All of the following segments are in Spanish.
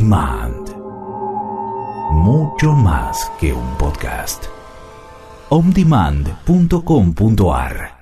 Demand. Mucho más que un podcast. ondemand.com.ar.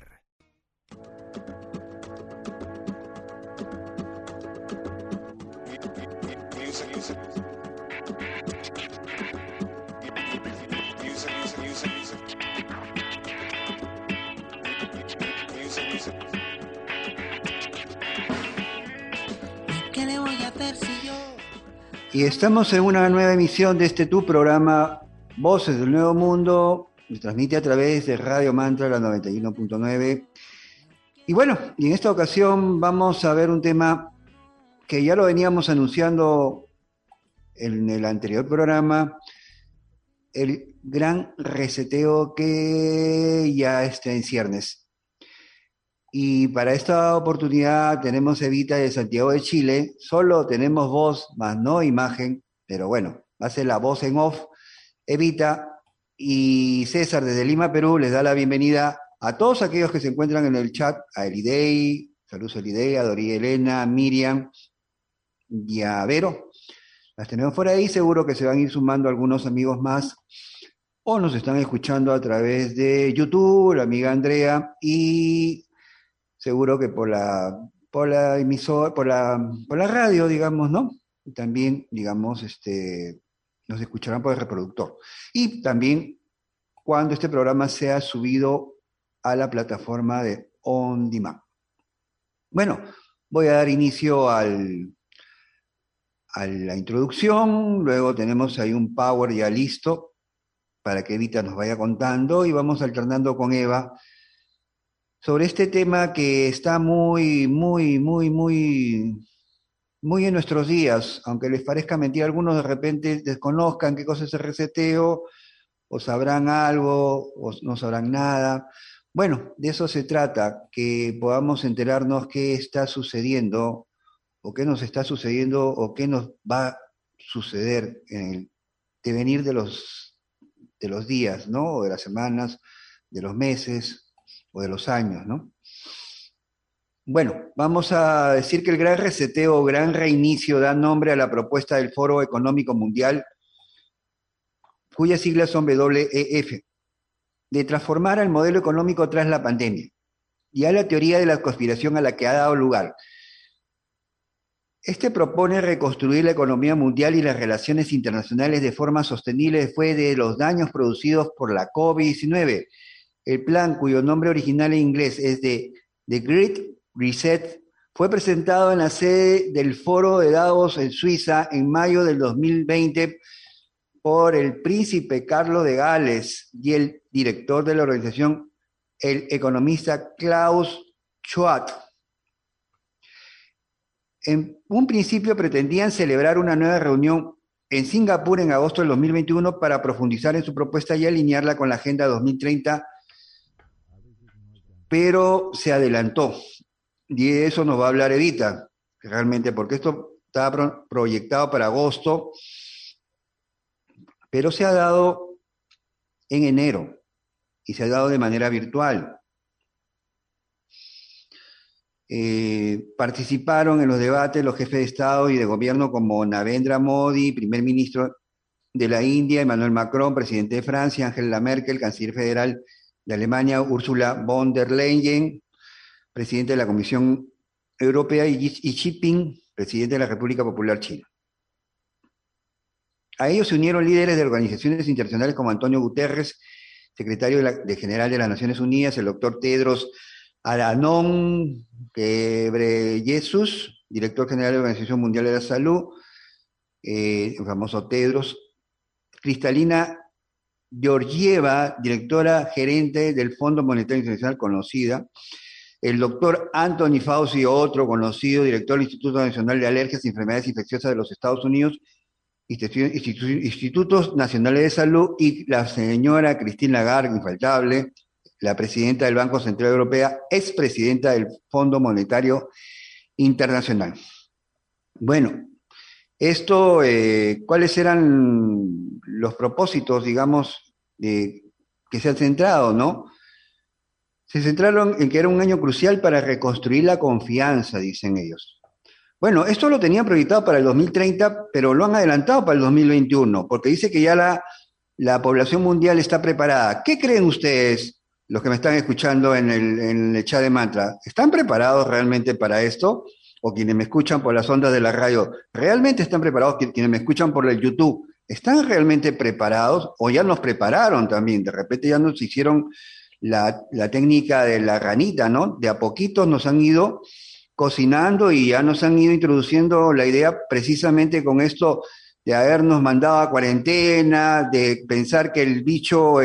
Y estamos en una nueva emisión de tu programa Voces del Nuevo Mundo. Se transmite a través de Radio Mantra, la 91.9. Y bueno, y en esta ocasión vamos a ver un tema que ya lo veníamos anunciando en el anterior programa, el gran reseteo que ya está en ciernes. Y para esta oportunidad tenemos Evita de Santiago de Chile. Solo tenemos voz, más no imagen, pero bueno, va a ser la voz en off. Evita y César desde Lima, Perú, les da la bienvenida a todos aquellos que se encuentran en el chat, a Elidei, saludos a Elidei, a Doría Elena, a Miriam y a Vero. Las tenemos por ahí, seguro que se van a ir sumando algunos amigos más, o nos están escuchando a través de YouTube, la amiga Andrea, y seguro que por la emisora, por la radio, digamos, ¿no? Y también, digamos, nos escucharán por el reproductor. Y también cuando este programa sea subido a la plataforma de On Demand. Bueno, voy a dar inicio a la introducción, luego tenemos ahí un power ya listo para que Evita nos vaya contando y vamos alternando con Eva sobre este tema que está muy en nuestros días, aunque les parezca mentira, algunos de repente desconozcan qué cosa es el reseteo, o sabrán algo, o no sabrán nada. Bueno, de eso se trata, que podamos enterarnos qué está sucediendo, o qué nos está sucediendo, o qué nos va a suceder en el devenir de los días, ¿no? O de las semanas, de los meses, o de los años, ¿no? Bueno, vamos a decir que el gran reseteo o gran reinicio da nombre a la propuesta del Foro Económico Mundial, cuyas siglas son WEF, de transformar al modelo económico tras la pandemia, y a la teoría de la conspiración a la que ha dado lugar. Propone reconstruir la economía mundial y las relaciones internacionales de forma sostenible después de los daños producidos por la COVID-19. El plan, cuyo nombre original en inglés es de The Great Reset, fue presentado en la sede del Foro de Davos en Suiza en mayo del 2020 por el príncipe Carlos de Gales y el director de la organización, el economista Klaus Schwab. En un principio pretendían celebrar una nueva reunión en Singapur en agosto del 2021 para profundizar en su propuesta y alinearla con la Agenda 2030, pero se adelantó. Y de eso nos va a hablar Evita, realmente, porque esto estaba proyectado para agosto, pero se ha dado en enero y se ha dado de manera virtual. Participaron en los debates los jefes de Estado y de Gobierno como Narendra Modi, primer ministro de la India, Emmanuel Macron, presidente de Francia, Angela Merkel, canciller federal de Alemania, Ursula von der Leyen, presidente de la Comisión Europea, y Xi Jinping, presidente de la República Popular China. A ellos se unieron líderes de organizaciones internacionales como Antonio Guterres, secretario general de las Naciones Unidas, el doctor Tedros Adhanom Ghebreyesus, director general de la Organización Mundial de la Salud, el famoso Tedros, Kristalina Georgieva, directora gerente del Fondo Monetario Internacional, conocida, el doctor Anthony Fauci, otro conocido, director del Instituto Nacional de Alergias y Enfermedades Infecciosas de los Estados Unidos, Institutos Nacionales de Salud, y la señora Christine Lagarde, infaltable, la presidenta del Banco Central Europeo, expresidenta del Fondo Monetario Internacional. Bueno, ¿cuáles eran los propósitos, digamos, que se han centrado, ¿no? Se centraron en que era un año crucial para reconstruir la confianza, dicen ellos. Bueno, esto lo tenían proyectado para el 2030, pero lo han adelantado para el 2021, porque dice que ya la población mundial está preparada. ¿Qué creen ustedes, los que me están escuchando en el chat de Mantra? ¿Están preparados realmente para esto? O quienes me escuchan por las ondas de la radio, ¿realmente están preparados? Quienes me escuchan por el YouTube, ¿están realmente preparados? ¿O ya nos prepararon también? De repente ya nos hicieron la técnica de la ranita, ¿no? De a poquitos nos han ido cocinando y ya nos han ido introduciendo la idea precisamente con esto de habernos mandado a cuarentena, de pensar que el bicho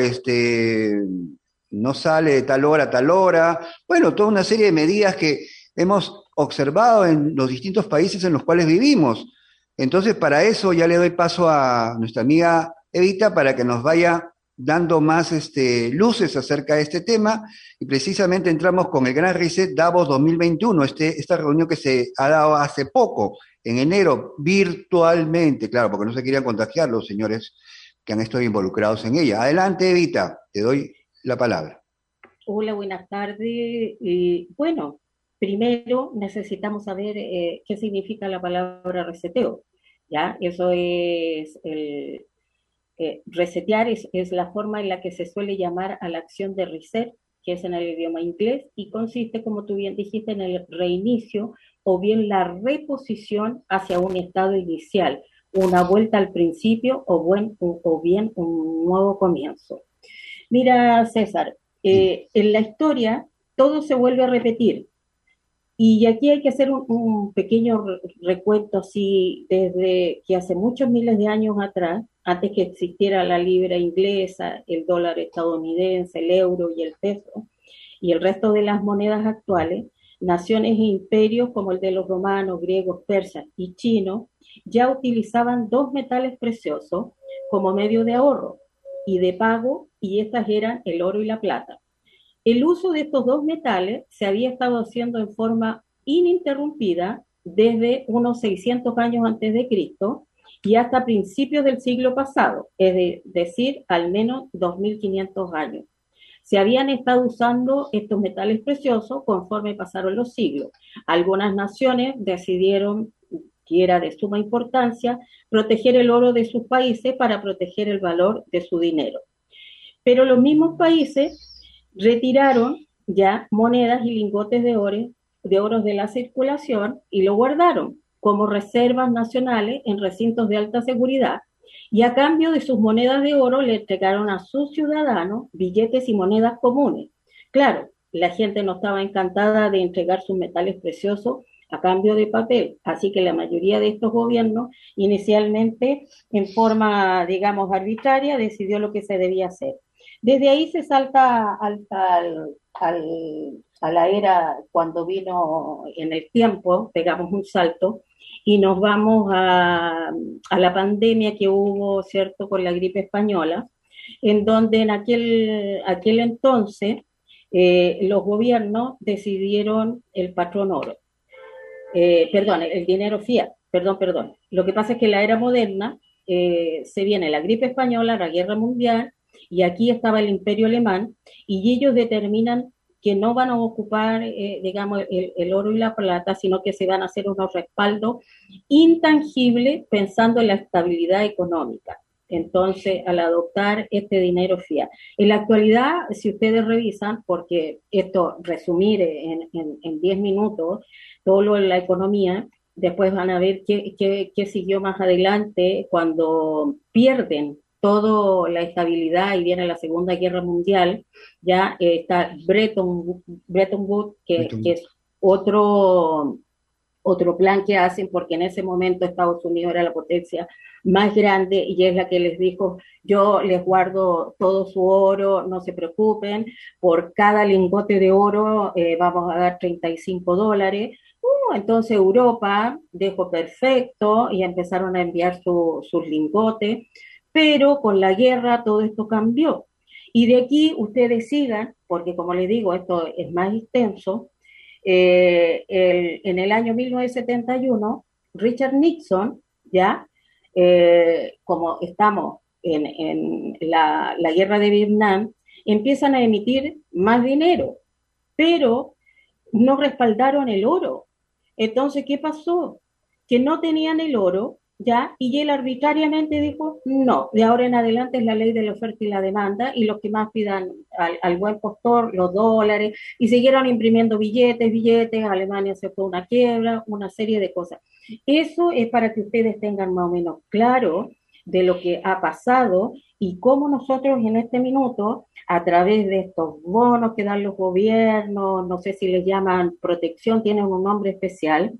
no sale de tal hora a tal hora. Bueno, toda una serie de medidas que hemos observado en los distintos países en los cuales vivimos. Entonces, para eso ya le doy paso a nuestra amiga Evita para que nos vaya dando más luces acerca de este tema, y precisamente entramos con el Gran Reset Davos 2021, esta reunión que se ha dado hace poco, en enero, virtualmente, claro, porque no se querían contagiar los señores que han estado involucrados en ella. Adelante, Evita, te doy la palabra. Hola, buenas tardes. Bueno, primero necesitamos saber qué significa la palabra reseteo. ¿Ya? Eso es resetear es la forma en la que se suele llamar a la acción de reset, que es en el idioma inglés, y consiste, como tú bien dijiste, en el reinicio o bien la reposición hacia un estado inicial, una vuelta al principio o bien un nuevo comienzo. Mira, César, en la historia todo se vuelve a repetir. Y aquí hay que hacer un pequeño recuento así, desde que hace muchos miles de años atrás, antes que existiera la libra inglesa, el dólar estadounidense, el euro y el peso, y el resto de las monedas actuales, naciones e imperios como el de los romanos, griegos, persas y chinos, ya utilizaban dos metales preciosos como medio de ahorro y de pago, y estas eran el oro y la plata. El uso de estos dos metales se había estado haciendo en forma ininterrumpida desde unos 600 años antes de Cristo y hasta principios del siglo pasado, es decir, al menos 2500 años. Se habían estado usando estos metales preciosos conforme pasaron los siglos. Algunas naciones decidieron, que era de suma importancia, proteger el oro de sus países para proteger el valor de su dinero. Pero los mismos países retiraron ya monedas y lingotes de oro de la circulación y lo guardaron como reservas nacionales en recintos de alta seguridad, y a cambio de sus monedas de oro le entregaron a sus ciudadanos billetes y monedas comunes. Claro, la gente no estaba encantada de entregar sus metales preciosos a cambio de papel, así que la mayoría de estos gobiernos, inicialmente en forma, digamos, arbitraria, decidió lo que se debía hacer. Desde ahí se salta a la era cuando vino en el tiempo, pegamos un salto y nos vamos a la pandemia que hubo, ¿cierto?, con la gripe española, en donde en aquel entonces los gobiernos decidieron el patrón oro, el dinero fiat, perdón. Lo que pasa es que en la era moderna se viene la gripe española, la guerra mundial, y aquí estaba el imperio alemán, y ellos determinan que no van a ocupar, digamos, el oro y la plata, sino que se van a hacer unos respaldos intangibles pensando en la estabilidad económica. Entonces, al adoptar este dinero fiat. En la actualidad, si ustedes revisan, porque esto resumir en 10 minutos, todo lo de la economía, después van a ver qué siguió más adelante cuando pierden toda la estabilidad y viene la Segunda Guerra Mundial. Ya está Bretton Woods, que es otro plan que hacen, porque en ese momento Estados Unidos era la potencia más grande y es la que les dijo: yo les guardo todo su oro, no se preocupen, por cada lingote de oro vamos a dar $35. Entonces Europa dejó perfecto y empezaron a enviar sus lingotes, pero con la guerra todo esto cambió. Y de aquí ustedes sigan, porque como les digo, esto es más extenso. En el año 1971, Richard Nixon, ya, como estamos en la guerra de Vietnam, empiezan a emitir más dinero, pero no respaldaron el oro. Entonces, ¿qué pasó? que no tenían el oro, ¿ya? Y él arbitrariamente dijo, no, de ahora en adelante es la ley de la oferta y la demanda, y los que más pidan al buen postor, los dólares, y siguieron imprimiendo billetes, Alemania se fue a una quiebra, una serie de cosas. Eso es para que ustedes tengan más o menos claro de lo que ha pasado y cómo nosotros en este minuto, a través de estos bonos que dan los gobiernos, no sé si les llaman protección, tienen un nombre especial,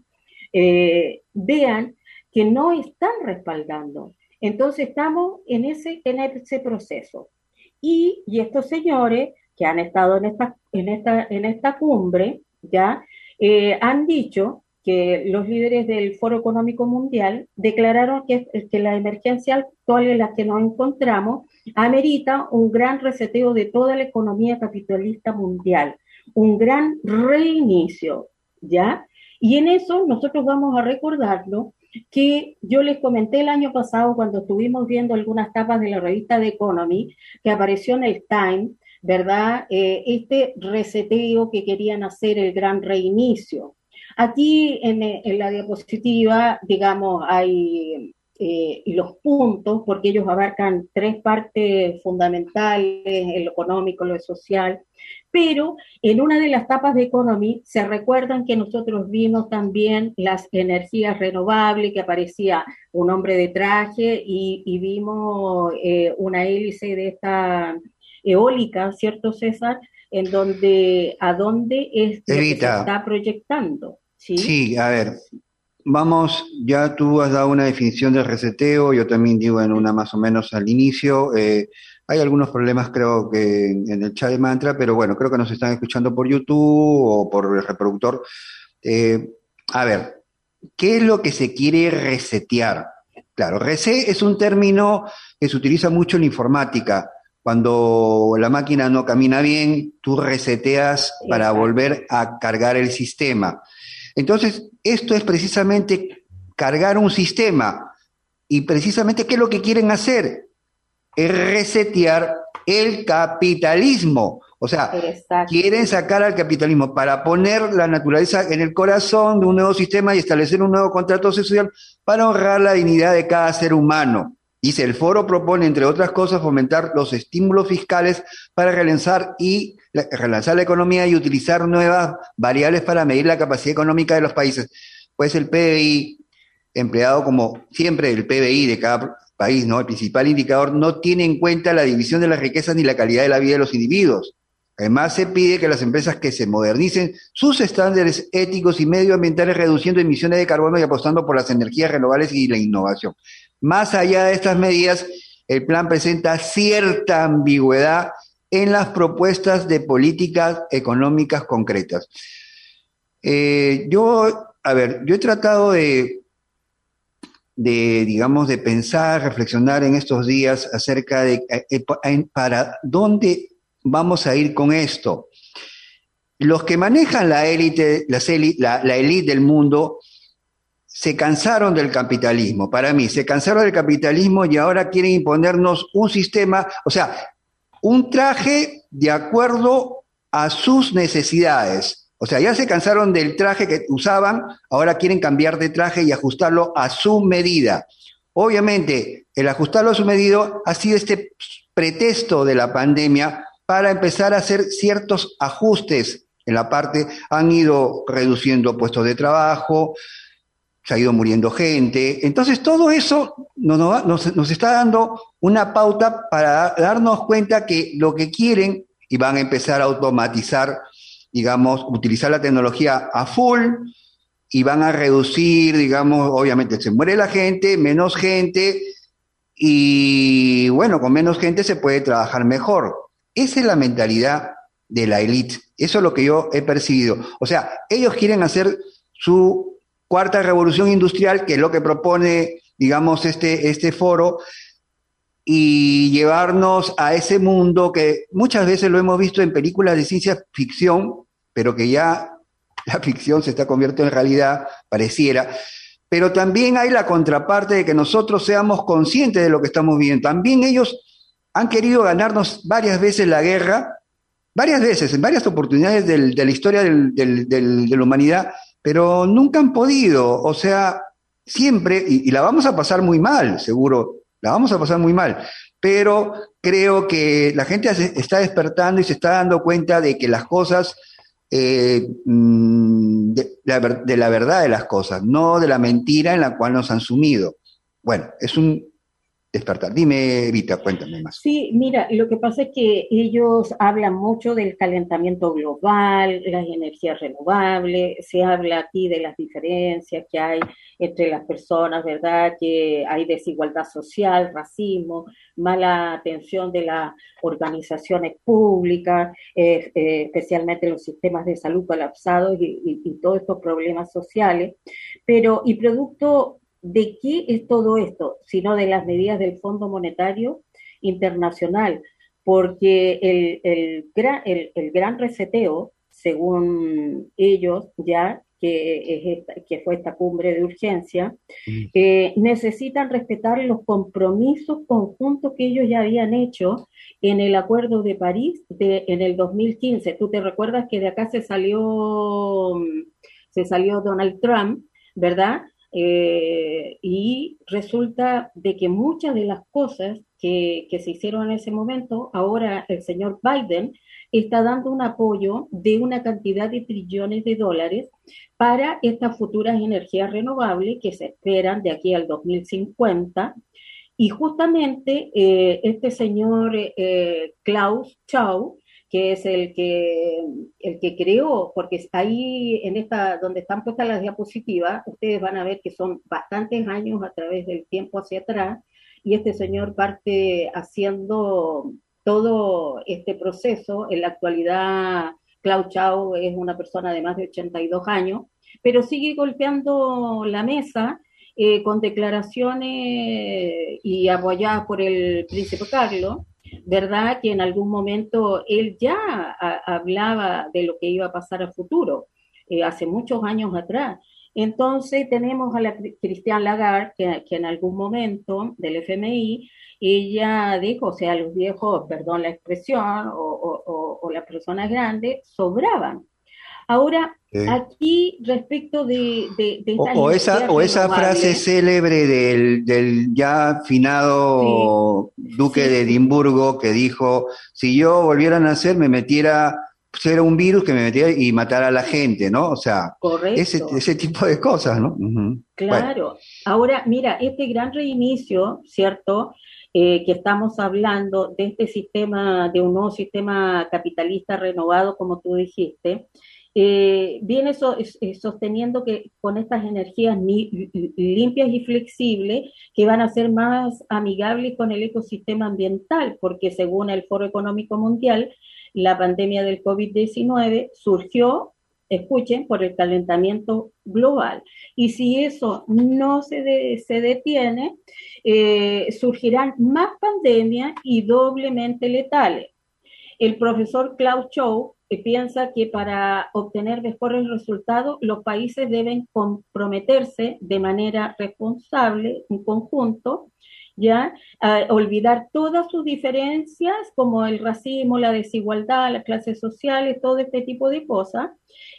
vean que no están respaldando. Entonces estamos en ese proceso. Y estos señores que han estado en esta cumbre, ya, han dicho que los líderes del Foro Económico Mundial declararon que la emergencia actual en la que nos encontramos amerita un gran reseteo de toda la economía capitalista mundial, un gran reinicio, ¿ya? Y en eso nosotros vamos a recordarlo que yo les comenté el año pasado cuando estuvimos viendo algunas tapas de la revista The Economy, que apareció en el Time, ¿verdad? Este reseteo que querían hacer, el gran reinicio. Aquí en la diapositiva, digamos, hay los puntos, porque ellos abarcan 3 partes fundamentales, el económico, lo social, pero en una de las tapas de Economy se recuerdan que nosotros vimos también las energías renovables, que aparecía un hombre de traje y vimos una hélice de esta eólica, ¿cierto, César? En donde, ¿a dónde es lo que se está proyectando? Sí, a ver, vamos, ya tú has dado una definición del reseteo, yo también digo en una más o menos al inicio. Hay algunos problemas creo que en el chat de Mantra, pero bueno, creo que nos están escuchando por YouTube o por el reproductor. A ver, ¿qué es lo que se quiere resetear? Claro, reset es un término que se utiliza mucho en la informática. Cuando la máquina no camina bien, tú reseteas para volver a cargar el sistema. Entonces, esto es precisamente cargar un sistema. Y precisamente, ¿qué es lo que quieren hacer? Es resetear el capitalismo. O sea, quieren sacar al capitalismo para poner la naturaleza en el corazón de un nuevo sistema y establecer un nuevo contrato social para honrar la dignidad de cada ser humano. Dice, el foro propone, entre otras cosas, fomentar los estímulos fiscales para relanzar la economía y utilizar nuevas variables para medir la capacidad económica de los países. Pues el PBI, empleado como siempre el PBI de cada país, ¿no? El principal indicador, no tiene en cuenta la división de las riquezas ni la calidad de la vida de los individuos. Además, se pide que las empresas que se modernicen sus estándares éticos y medioambientales, reduciendo emisiones de carbono y apostando por las energías renovables y la innovación. Más allá de estas medidas, el plan presenta cierta ambigüedad en las propuestas de políticas económicas concretas. Yo he tratado de pensar, reflexionar en estos días acerca de para dónde vamos a ir con esto. Los que manejan la élite del mundo se cansaron del capitalismo. Para mí, se cansaron del capitalismo y ahora quieren imponernos un sistema, o sea, un traje de acuerdo a sus necesidades. O sea, ya se cansaron del traje que usaban, ahora quieren cambiar de traje y ajustarlo a su medida. Obviamente, el ajustarlo a su medida ha sido este pretexto de la pandemia para empezar a hacer ciertos ajustes en la parte, han ido reduciendo puestos de trabajo, se ha ido muriendo gente. Entonces, todo eso nos está dando una pauta para darnos cuenta que lo que quieren, y van a empezar a automatizar, digamos, utilizar la tecnología a full, y van a reducir, digamos, obviamente se muere la gente, menos gente, y bueno, con menos gente se puede trabajar mejor. Esa es la mentalidad de la élite. Eso es lo que yo he percibido. O sea, ellos quieren hacer su cuarta revolución industrial, que es lo que propone, digamos, este foro, y llevarnos a ese mundo que muchas veces lo hemos visto en películas de ciencia ficción, pero que ya la ficción se está convirtiendo en realidad, pareciera. Pero también hay la contraparte de que nosotros seamos conscientes de lo que estamos viendo. También ellos han querido ganarnos varias veces la guerra, varias veces, en varias oportunidades de la historia de la humanidad, pero nunca han podido. O sea, siempre, y la vamos a pasar muy mal, seguro, la vamos a pasar muy mal, pero creo que la gente está despertando y se está dando cuenta de que las cosas, de la verdad de las cosas, no de la mentira en la cual nos han sumido. Bueno, es un despertar. Dime, Vita, cuéntame más. Sí, mira, lo que pasa es que ellos hablan mucho del calentamiento global, las energías renovables, se habla aquí de las diferencias que hay entre las personas, ¿verdad? Que hay desigualdad social, racismo, mala atención de las organizaciones públicas, especialmente los sistemas de salud colapsados y todos estos problemas sociales, pero y producto ¿de qué es todo esto? Sino de las medidas del Fondo Monetario Internacional, porque el gran reseteo, según ellos, ya que fue esta cumbre de urgencia, necesitan respetar los compromisos conjuntos que ellos ya habían hecho en el Acuerdo de París en el 2015. Tú te recuerdas que de acá se salió Donald Trump, ¿verdad? Y resulta de que muchas de las cosas que se hicieron en ese momento, ahora el señor Biden está dando un apoyo de una cantidad de trillones de dólares para estas futuras energías renovables que se esperan de aquí al 2050. Y justamente este señor Klaus Schwab, que es el que creó, porque ahí en esta, donde están puestas las diapositivas, ustedes van a ver que son bastantes años a través del tiempo hacia atrás, y este señor parte haciendo todo este proceso. En la actualidad, Klaus Schwab es una persona de más de 82 años, pero sigue golpeando la mesa con declaraciones y apoyadas por el príncipe Carlos, ¿verdad? Que en algún momento él ya hablaba de lo que iba a pasar a futuro, hace muchos años atrás. Entonces tenemos a la Christine Lagarde, que en algún momento del FMI, ella dijo, o sea, los viejos, perdón la expresión, o las personas grandes, sobraban. Ahora, aquí respecto de esa frase célebre del ya finado duque de Edimburgo que dijo, si yo volviera a nacer me metiera, pues era un virus que me metiera y matara a la gente, ¿no? O sea, ese tipo de cosas, ¿no? Uh-huh. Claro. Bueno. Ahora, mira, este gran reinicio, ¿cierto?, que estamos hablando de este sistema, de un nuevo sistema capitalista renovado, como tú dijiste, viene sosteniendo que con estas energías limpias y flexibles que van a ser más amigables con el ecosistema ambiental, porque según el Foro Económico Mundial, la pandemia del COVID-19 surgió, escuchen, por el calentamiento global. Y si eso no se detiene, surgirán más pandemias y doblemente letales. El profesor Klaus Schwab piensa que para obtener mejores resultados, los países deben comprometerse de manera responsable, en conjunto, ¿ya? Olvidar todas sus diferencias, como el racismo, la desigualdad, las clases sociales, todo este tipo de cosas,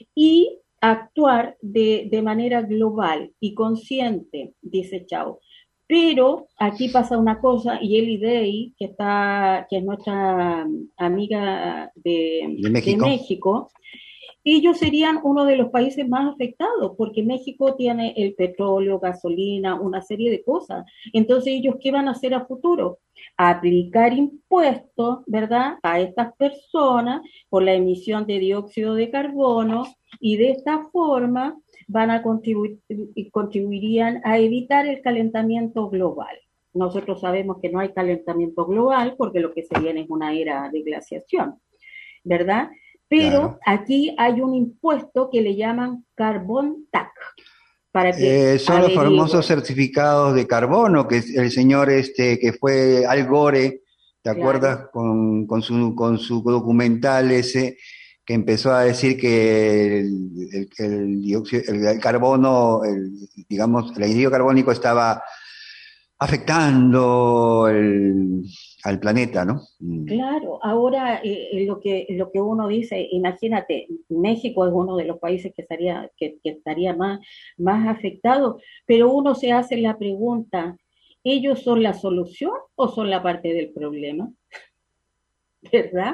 y actuar de manera global y consciente, dice Schwab. Pero aquí pasa una cosa, y Ellie Day, que es nuestra amiga de México, ellos serían uno de los países más afectados, porque México tiene el petróleo, gasolina, una serie de cosas. Entonces, ¿ellos qué van a hacer a futuro? Aplicar impuestos, ¿verdad?, a estas personas por la emisión de dióxido de carbono, y de esta forma van a contribuirían a evitar el calentamiento global. Nosotros sabemos que no hay calentamiento global porque lo que se viene es una era de glaciación, ¿verdad? Pero claro, aquí hay un impuesto que le llaman Carbon Tax. Para que son los famosos certificados de carbono que el señor que fue Al Gore, ¿te acuerdas? Con su documental ese, que empezó a decir que el dióxido, el carbono, digamos, el anhídrido carbónico estaba afectando al planeta, ¿no? Claro, ahora lo que uno dice, imagínate, México es uno de los países que estaría más afectado, pero uno se hace la pregunta, ¿ellos son la solución o son la parte del problema? ¿Verdad?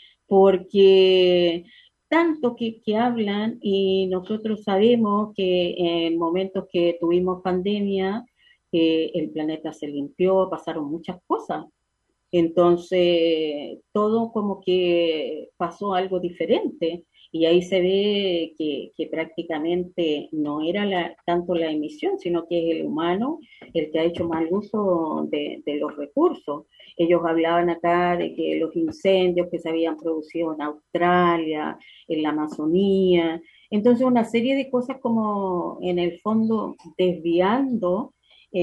Porque tanto que hablan y nosotros sabemos que en momentos que tuvimos pandemia, el planeta se limpió, pasaron muchas cosas. Entonces, todo como que pasó algo diferente y ahí se ve que prácticamente no era tanto la emisión, sino que es el humano el que ha hecho mal uso de los recursos. Ellos hablaban acá de que los incendios que se habían producido en Australia, en la Amazonía, entonces una serie de cosas como en el fondo desviando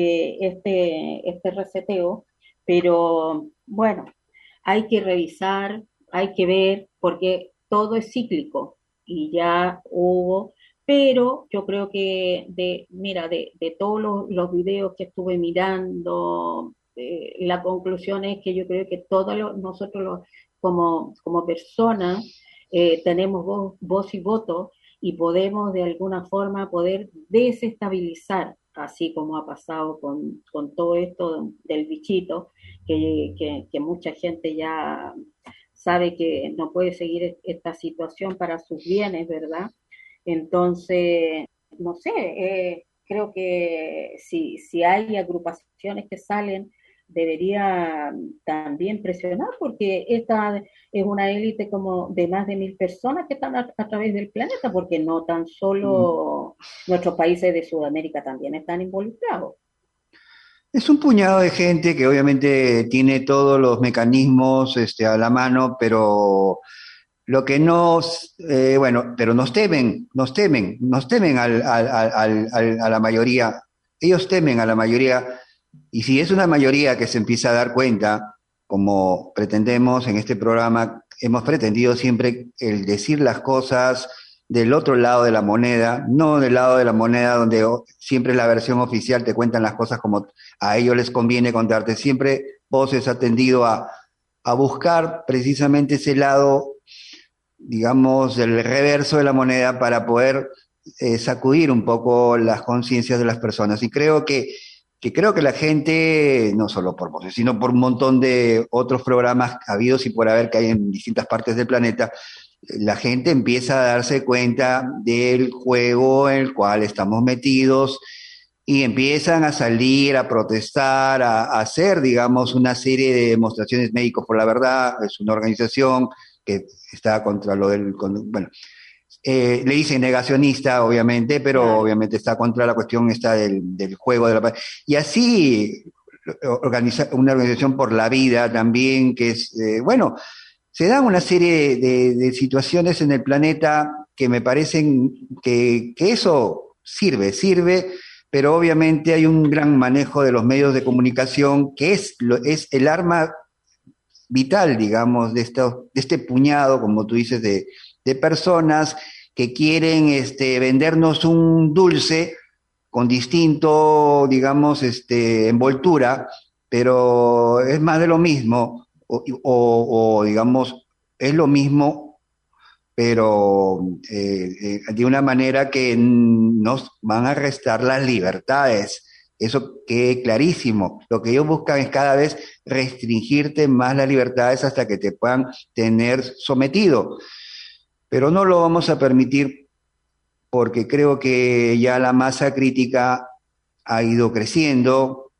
este reseteo, pero bueno, hay que revisar, hay que ver, porque todo es cíclico y ya hubo, pero yo creo que mira, de todos los videos que estuve mirando, la conclusión es que yo creo que todos nosotros como personas tenemos voz y voto y podemos de alguna forma poder desestabilizar, así como ha pasado con todo esto del bichito, que mucha gente ya sabe que no puede seguir esta situación para sus bienes, ¿verdad? Entonces, no sé, creo que si hay agrupaciones que salen, debería también presionar, porque esta es una élite como de más de 1.000 personas que están a través del planeta, porque no tan solo nuestros países de Sudamérica también están involucrados. Es un puñado de gente que obviamente tiene todos los mecanismos a la mano, pero lo que bueno, pero nos temen a la mayoría. Ellos temen a la mayoría, y si es una mayoría que se empieza a dar cuenta, como pretendemos en este programa, hemos pretendido siempre el decir las cosas del otro lado de la moneda, no del lado de la moneda donde siempre la versión oficial te cuentan las cosas como a ellos les conviene contarte. Siempre Voces ha tendido a buscar precisamente ese lado, digamos, el reverso de la moneda para poder sacudir un poco las conciencias de las personas. Y creo que la gente, no solo por Voces, sino por un montón de otros programas habidos y por haber que hay en distintas partes del planeta, la gente empieza a darse cuenta del juego en el cual estamos metidos y empiezan a salir, a protestar, a hacer, digamos, una serie de demostraciones. Médicos por la Verdad es una organización que está contra bueno, le dicen negacionista, obviamente, pero Claro. obviamente está contra la cuestión esta del juego de la paz. Y así una organización por la vida también, que es, bueno, se dan una serie de situaciones en el planeta que me parecen que eso sirve, pero obviamente hay un gran manejo de los medios de comunicación que es el arma vital, digamos, de este puñado, como tú dices, de personas que quieren vendernos un dulce con distinto, digamos, envoltura, pero es más de lo mismo, o digamos, es lo mismo, pero de una manera que nos van a restar las libertades. Eso quede clarísimo. Lo que ellos buscan es cada vez restringirte más las libertades hasta que te puedan tener sometido. Pero no lo vamos a permitir porque creo que ya la masa crítica ha ido creciendo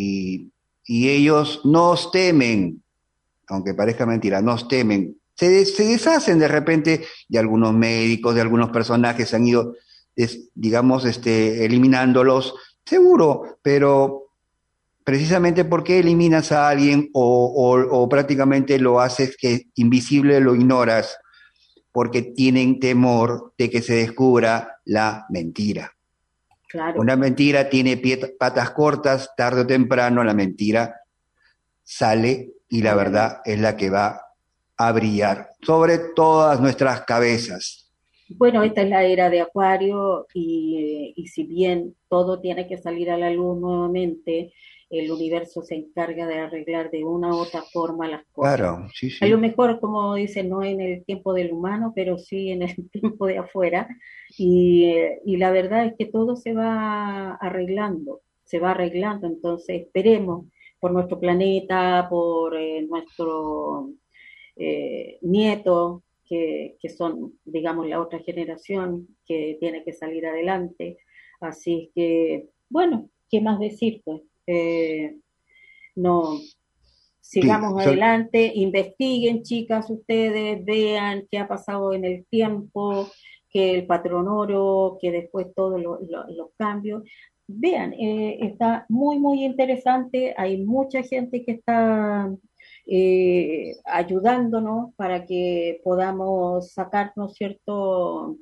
y ellos nos temen, aunque parezca mentira, nos temen. Se deshacen de repente de algunos médicos, de algunos personajes, han ido, digamos, eliminándolos, seguro, pero precisamente porque eliminas a alguien o prácticamente lo haces que invisible, lo ignoras, porque tienen temor de que se descubra la mentira. Claro. Una mentira tiene patas cortas, tarde o temprano la mentira sale y la verdad es la que va a brillar sobre todas nuestras cabezas. Bueno, esta es la era de Acuario y si bien todo tiene que salir a la luz nuevamente, el universo se encarga de arreglar de una u otra forma las cosas. Claro, sí, A lo sí. mejor, como dicen, no en el tiempo del humano, pero sí en el tiempo de afuera. Y la verdad es que todo se va arreglando, se va arreglando. Entonces, esperemos por nuestro planeta, por nuestro nietos, que son, digamos, la otra generación que tiene que salir adelante. Así es que, bueno, ¿qué más decir? Pues no, Sí, sigamos adelante, investiguen, chicas, ustedes, vean qué ha pasado en el tiempo, que el patrón oro, que después todos los cambios. Vean, está muy, muy interesante, hay mucha gente que está ayudándonos para que podamos sacarnos, ¿cierto?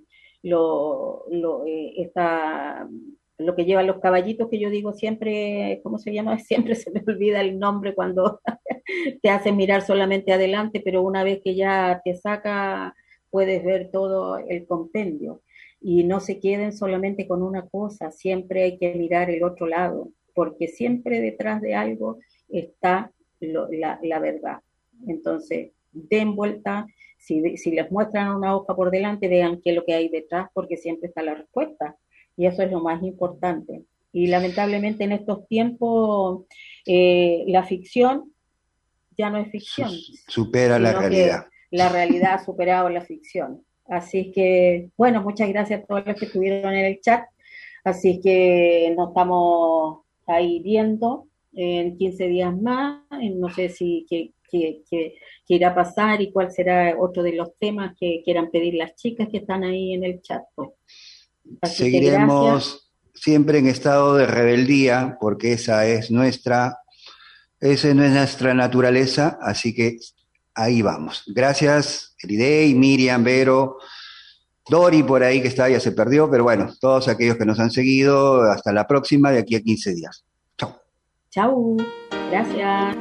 Esta lo que llevan los caballitos, que yo digo siempre, ¿cómo se llama? Siempre se me olvida el nombre cuando te hacen mirar solamente adelante, pero una vez que ya te saca, puedes ver todo el compendio. Y no se queden solamente con una cosa, siempre hay que mirar el otro lado, porque siempre detrás de algo está la verdad. Entonces, den vuelta, si les muestran una hoja por delante, vean qué es lo que hay detrás, porque siempre está la respuesta. Y eso es lo más importante. Y lamentablemente en estos tiempos la ficción ya no es ficción, supera la sino que realidad. la realidad ha superado la ficción. Así que, bueno, muchas gracias a todos los que estuvieron en el chat. Así que nos estamos ahí viendo en 15 días más. No sé si qué irá a pasar y cuál será otro de los temas que quieran pedir las chicas que están ahí en el chat. Pues. Así que gracias. Seguiremos siempre en estado de rebeldía, porque esa es nuestra naturaleza, así que ahí vamos. Gracias, Elidey, Miriam, Vero, Dori por ahí que está, ya se perdió, pero bueno, todos aquellos que nos han seguido, hasta la próxima, de aquí a 15 días. Chao. Chau, gracias.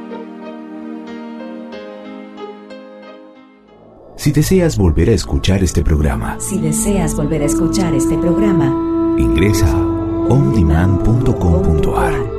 Si deseas volver a escuchar este programa, ingresa a ondemand.com.ar.